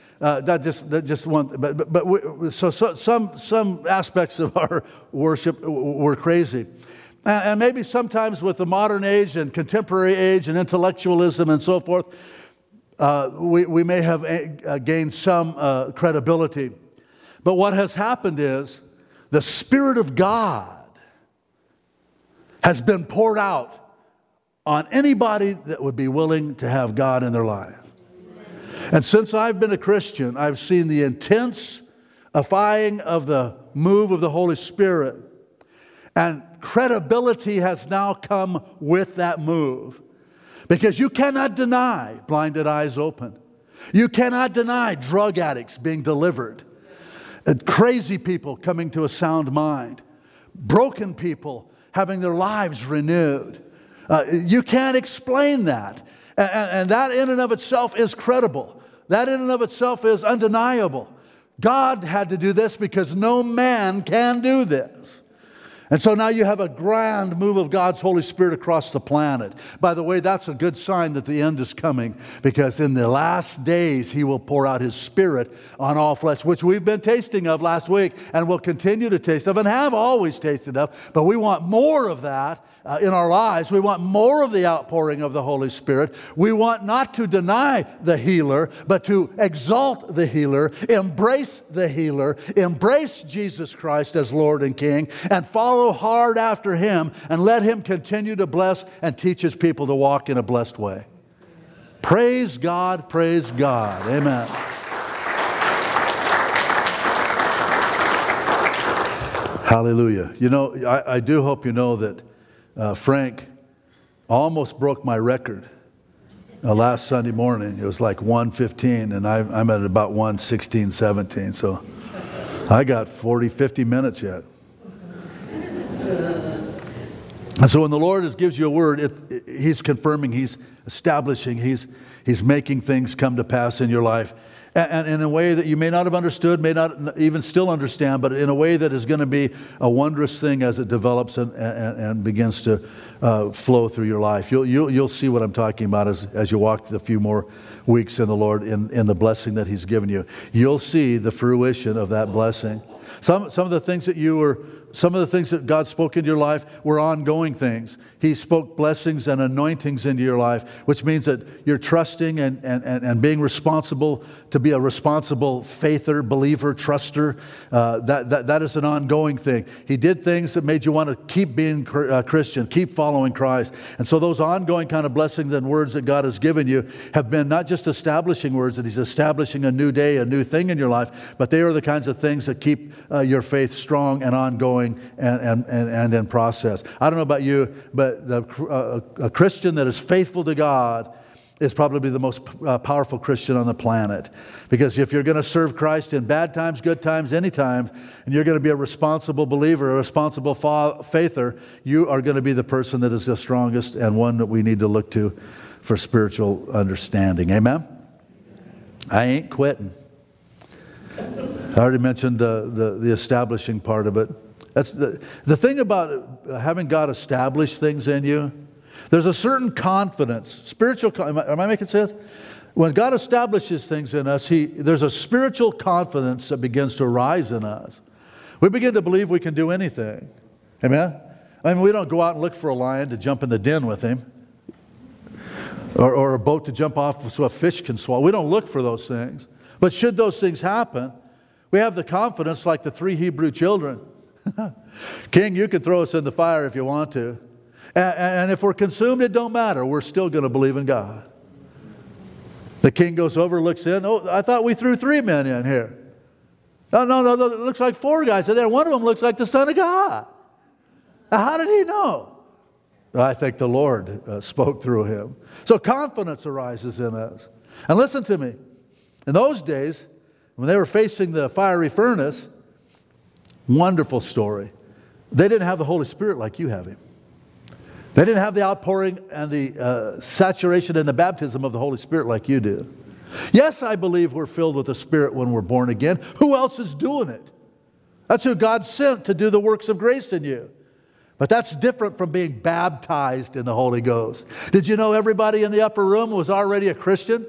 some aspects of our worship were crazy, and maybe sometimes with the modern age and contemporary age and intellectualism and so forth, we may have gained some credibility. But what has happened is the Spirit of God has been poured out on anybody that would be willing to have God in their life. And since I've been a Christian, I've seen the intensifying of the move of the Holy Spirit. And credibility has now come with that move. Because you cannot deny blinded eyes open. You cannot deny drug addicts being delivered. Crazy people coming to a sound mind. Broken people having their lives renewed. You can't explain that. And that in and of itself is credible. That in and of itself is undeniable. God had to do this because no man can do this. And so now you have a grand move of God's Holy Spirit across the planet. By the way, that's a good sign that the end is coming, because in the last days He will pour out His Spirit on all flesh, which we've been tasting of last week and will continue to taste of and have always tasted of. But we want more of that in our lives. We want more of the outpouring of the Holy Spirit. We want not to deny the healer, but to exalt the healer, embrace the healer, embrace Jesus Christ as Lord and King, and follow hard after Him and let Him continue to bless and teach His people to walk in a blessed way. Praise God, praise God. Amen. Hallelujah. You know, I do hope you know that Frank almost broke my record last Sunday morning. It was like 1:15, and I'm at about 1:16, 17. So I got 40, 50 minutes yet. And so when the Lord gives you a word, He's confirming, He's establishing, He's making things come to pass in your life. And in a way that you may not have understood, may not even still understand, but in a way that is going to be a wondrous thing as it develops and begins to flow through your life. You'll see what I'm talking about as you walk the few more weeks in the Lord, in the blessing that He's given you. You'll see the fruition of that blessing. Some of the things that God spoke into your life were ongoing things. He spoke blessings and anointings into your life, which means that you're trusting and being responsible to be a responsible faither, believer, truster. That is an ongoing thing. He did things that made you want to keep being Christian, keep following Christ. And so those ongoing kind of blessings and words that God has given you have been not just establishing words, that He's establishing a new day, a new thing in your life, but they are the kinds of things that keep your faith strong and ongoing and in process. I don't know about you, but a Christian that is faithful to God is probably the most powerful Christian on the planet. Because if you're going to serve Christ in bad times, good times, any times, and you're going to be a responsible believer, a responsible faither, you are going to be the person that is the strongest and one that we need to look to for spiritual understanding. Amen? I ain't quitting. I already mentioned the establishing part of it. That's the thing about having God establish things in you. There's a certain confidence, spiritual. Am I making sense? When God establishes things in us, there's a spiritual confidence that begins to arise in us. We begin to believe we can do anything. Amen? I mean, we don't go out and look for a lion to jump in the den with him, or a boat to jump off so a fish can swallow. We don't look for those things. But should those things happen, we have the confidence like the 3 Hebrew children. King, you can throw us in the fire if you want to. And if we're consumed, it don't matter. We're still going to believe in God. The king goes over, looks in. Oh, I thought we threw 3 men in here. No, it looks like 4 guys in there. One of them looks like the Son of God. Now, how did he know? I think the Lord spoke through him. So confidence arises in us. And listen to me. In those days, when they were facing the fiery furnace, wonderful story. They didn't have the Holy Spirit like you have Him. They didn't have the outpouring and the saturation and the baptism of the Holy Spirit like you do. Yes, I believe we're filled with the Spirit when we're born again. Who else is doing it? That's who God sent to do the works of grace in you. But that's different from being baptized in the Holy Ghost. Did you know everybody in the upper room was already a Christian?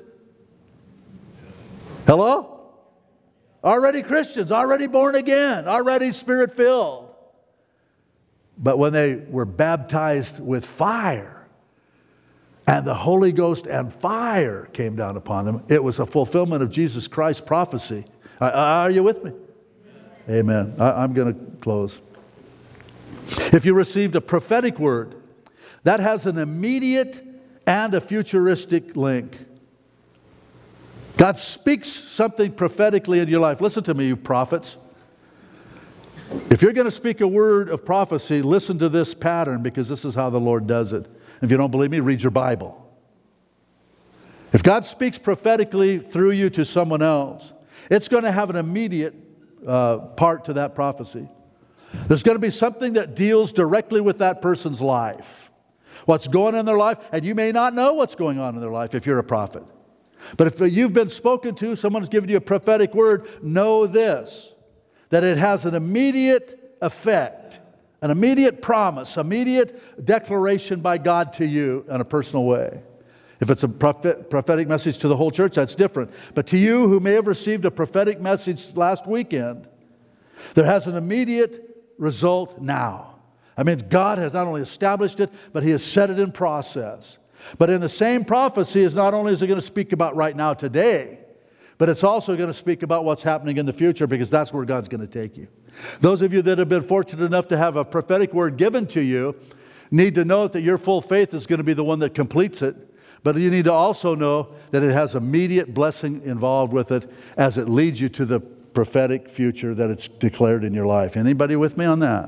Hello? Already Christians, already born again, already Spirit-filled. But when they were baptized with fire, and the Holy Ghost and fire came down upon them, it was a fulfillment of Jesus Christ's prophecy. Are you with me? Amen. I'm going to close. If you received a prophetic word, that has an immediate and a futuristic link. God speaks something prophetically in your life. Listen to me, you prophets. If you're going to speak a word of prophecy, listen to this pattern, because this is how the Lord does it. If you don't believe me, read your Bible. If God speaks prophetically through you to someone else, it's going to have an immediate part to that prophecy. There's going to be something that deals directly with that person's life. What's going on in their life, and you may not know what's going on in their life if you're a prophet. But if you've been spoken to, someone's given you a prophetic word, know this, that it has an immediate effect, an immediate promise, immediate declaration by God to you in a personal way. If it's a prophetic message to the whole church, that's different. But to you who may have received a prophetic message last weekend, there has an immediate result now. I mean, God has not only established it, but He has set it in process. But in the same prophecy, is not only is it going to speak about right now today, but it's also going to speak about what's happening in the future, because that's where God's going to take you. Those of you that have been fortunate enough to have a prophetic word given to you need to know that your full faith is going to be the one that completes it. But you need to also know that it has immediate blessing involved with it as it leads you to the prophetic future that it's declared in your life. Anybody with me on that?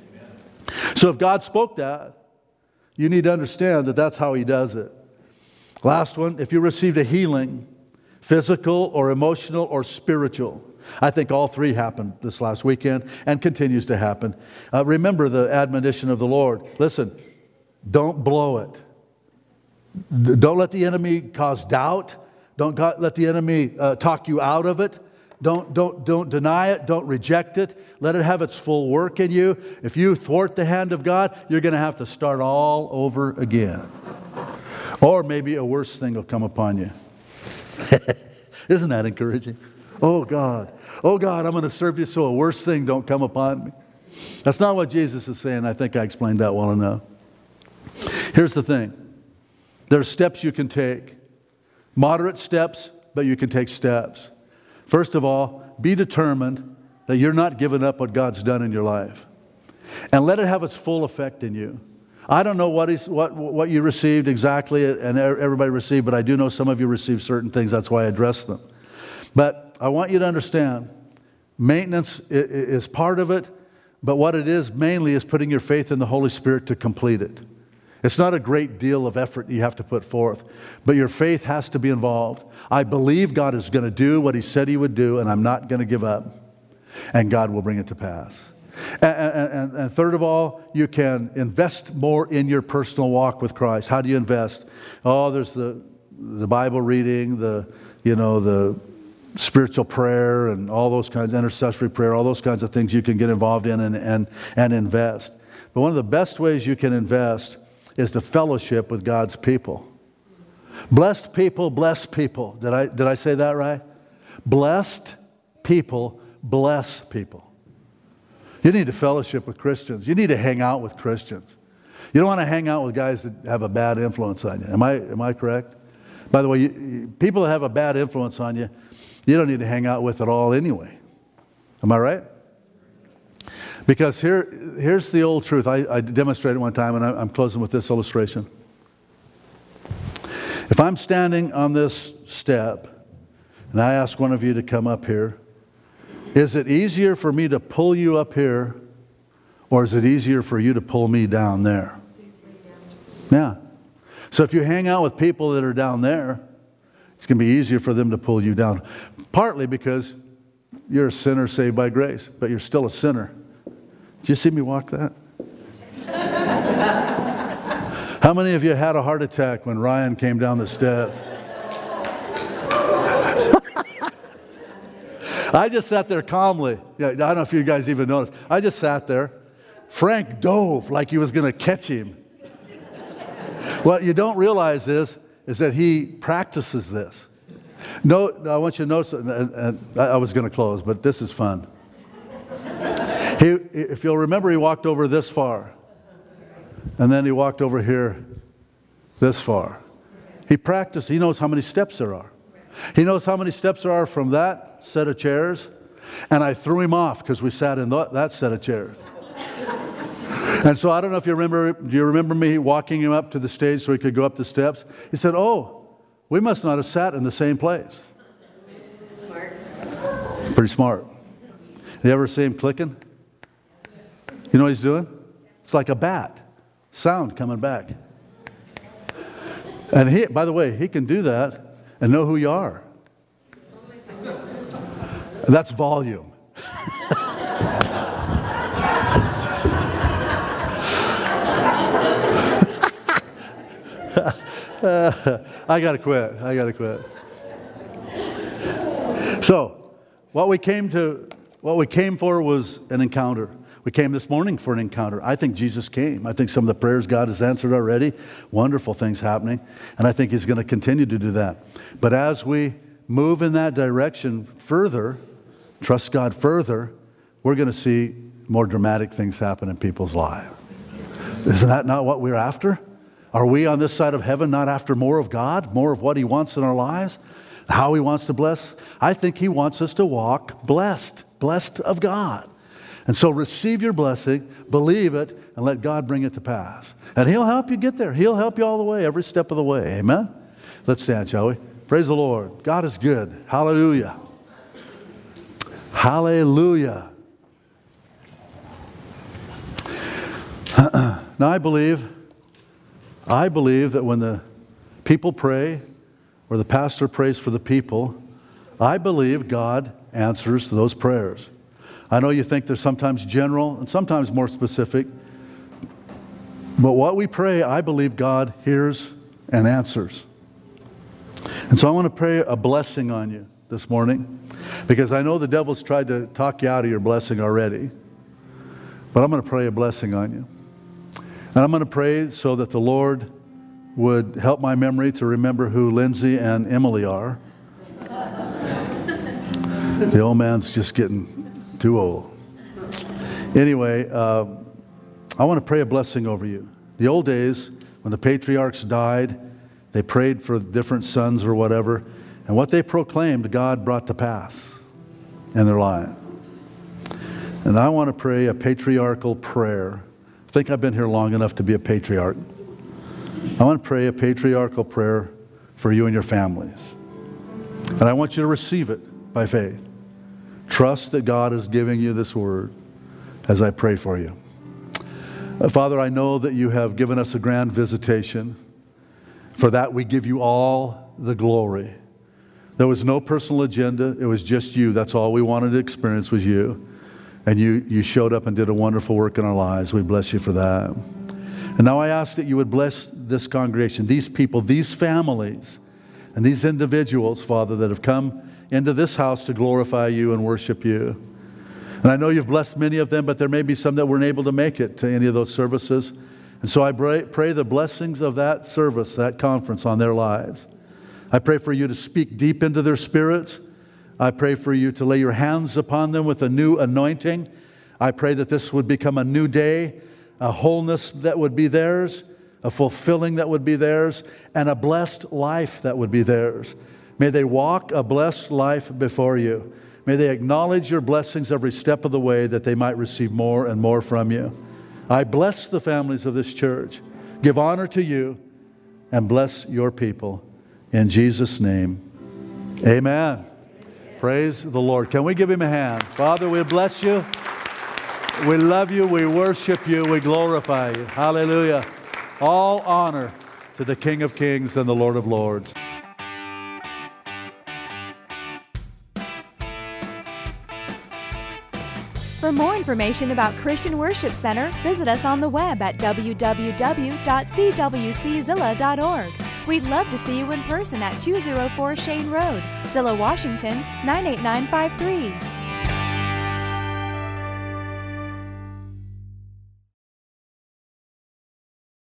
So if God spoke that, you need to understand that that's how He does it. Last one, if you received a healing, physical or emotional or spiritual. I think all three happened this last weekend and continues to happen. Remember the admonition of the Lord. Listen, don't blow it. Don't let the enemy cause doubt. Don't let the enemy talk you out of it. Don't deny it. Don't reject it. Let it have its full work in you. If you thwart the hand of God, you're going to have to start all over again. Or maybe a worse thing will come upon you. Isn't that encouraging? Oh God, I'm going to serve you so a worse thing don't come upon me. That's not what Jesus is saying. I think I explained that well enough. Here's the thing. There's steps you can take. Moderate steps, but you can take steps. First of all, be determined that you're not giving up what God's done in your life. And let it have its full effect in you. I don't know what you received exactly, and everybody received, but I do know some of you received certain things. That's why I addressed them. But I want you to understand, maintenance is part of it, but what it is mainly is putting your faith in the Holy Spirit to complete it. It's not a great deal of effort you have to put forth, but your faith has to be involved. I believe God is going to do what He said He would do, and I'm not going to give up. And God will bring it to pass. And third of all, you can invest more in your personal walk with Christ. How do you invest? Oh, there's the Bible reading, the spiritual prayer, and all those kinds, intercessory prayer, all those kinds of things you can get involved in and invest. But one of the best ways you can invest is to fellowship with God's people. Blessed people bless people. Did I say that right? Blessed people bless people. You need to fellowship with Christians. You need to hang out with Christians. You don't want to hang out with guys that have a bad influence on you. Am I correct? By the way, people that have a bad influence on you, you don't need to hang out with at all anyway. Am I right? Because here's the old truth. I demonstrated one time, and I'm closing with this illustration. If I'm standing on this step, and I ask one of you to come up here, is it easier for me to pull you up here, or is it easier for you to pull me down there? Yeah. So if you hang out with people that are down there, it's going to be easier for them to pull you down. Partly because you're a sinner saved by grace, but you're still a sinner. Did you see me walk that? How many of you had a heart attack when Ryan came down the steps? I just sat there calmly. Yeah, I don't know if you guys even noticed. I just sat there. Frank dove like he was going to catch him. What you don't realize is that he practices this. No, I want you to notice, and I was going to close, but this is fun. If you'll remember, he walked over this far, and then he walked over here this far. He practiced. He knows how many steps there are. He knows how many steps there are from that set of chairs, and I threw him off because we sat in that set of chairs. And so I don't know if you remember, do you remember me walking him up to the stage so he could go up the steps? He said, oh, we must not have sat in the same place. Smart. Pretty smart. You ever see him clicking? You know what he's doing? It's like a bat. Sound coming back. And he, by the way, he can do that and know who you are. That's volume. I gotta quit. So, what we came for was an encounter. We came this morning for an encounter. I think Jesus came. I think some of the prayers God has answered already. Wonderful things happening. And I think He's going to continue to do that. But as we move in that direction further, trust God further, we're going to see more dramatic things happen in people's lives. Isn't that not what we're after? Are we on this side of heaven not after more of God, more of what He wants in our lives, how He wants to bless? I think He wants us to walk blessed of God. And so receive your blessing, believe it, and let God bring it to pass. And He'll help you get there. He'll help you all the way, every step of the way. Amen? Let's stand, shall we? Praise the Lord. God is good. Hallelujah. Hallelujah. Now I believe that when the people pray, or the pastor prays for the people, I believe God answers those prayers. I know you think they're sometimes general and sometimes more specific, but what we pray, I believe God hears and answers. And so I want to pray a blessing on you this morning, because I know the devil's tried to talk you out of your blessing already, but I'm going to pray a blessing on you. And I'm going to pray so that the Lord would help my memory to remember who Lindsay and Emily are. The old man's just getting too old. Anyway, I want to pray a blessing over you. The old days, when the patriarchs died, they prayed for different sons or whatever, and what they proclaimed, God brought to pass in their life. And I want to pray a patriarchal prayer. I think I've been here long enough to be a patriarch. I want to pray a patriarchal prayer for you and your families. And I want you to receive it by faith. Trust that God is giving you this word as I pray for you. Father, I know that you have given us a grand visitation. For that, we give you all the glory. There was no personal agenda. It was just you. That's all we wanted to experience was you. And you showed up and did a wonderful work in our lives. We bless you for that. And now I ask that you would bless this congregation, these people, these families, and these individuals, Father, that have come into this house to glorify you and worship you. And I know you've blessed many of them, but there may be some that weren't able to make it to any of those services. And so I pray the blessings of that service, that conference on their lives. I pray for you to speak deep into their spirits. I pray for you to lay your hands upon them with a new anointing. I pray that this would become a new day, a wholeness that would be theirs, a fulfilling that would be theirs, and a blessed life that would be theirs. May they walk a blessed life before you. May they acknowledge your blessings every step of the way, that they might receive more and more from you. I bless the families of this church. Give honor to you and bless your people. In Jesus' name, amen. Praise the Lord. Can we give him a hand? Father, we bless you. We love you. We worship you. We glorify you. Hallelujah. All honor to the King of Kings and the Lord of Lords. For more information about Christian Worship Center, visit us on the web at www.cwczilla.org. We'd love to see you in person at 204 Shane Road, Zillah, Washington, 98953.